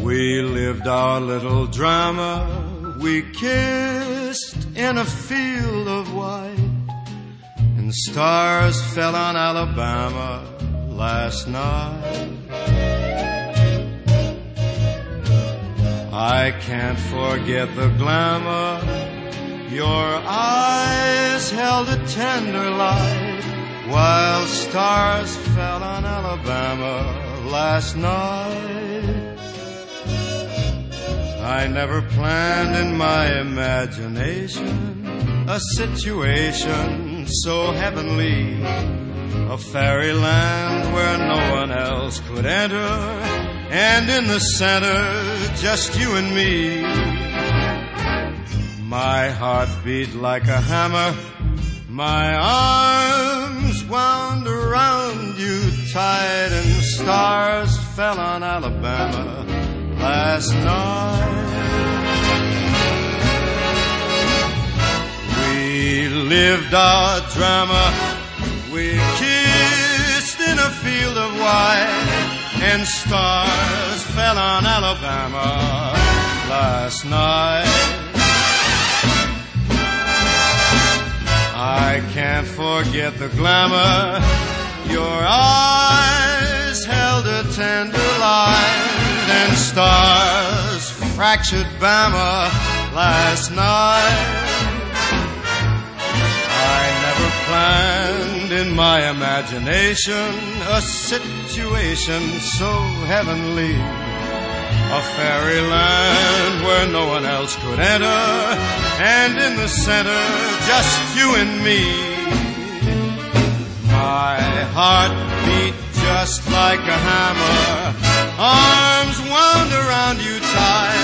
We lived our little drama. We kissed in a field of white, and stars fell on Alabama last night. I can't forget the glamour. Your eyes held a tender light, while stars fell on Alabama last night. I never planned in my imagination a situation so heavenly, a fairyland where no one else could enter, and in the center, just you and me. My heart beat like a hammer, my arms wound around you tight, and stars fell on Alabama last night. We lived our drama, we kissed in a field of white, and stars fell on Alabama last night. I can't forget the glamour. Your eyes held a tender light, and stars fractured Bama last night. I never planned in my imagination a situation so heavenly, a fairyland where no one else could enter, and in the center, just you and me. My heart beat just like a hammer, arms wound around you tight,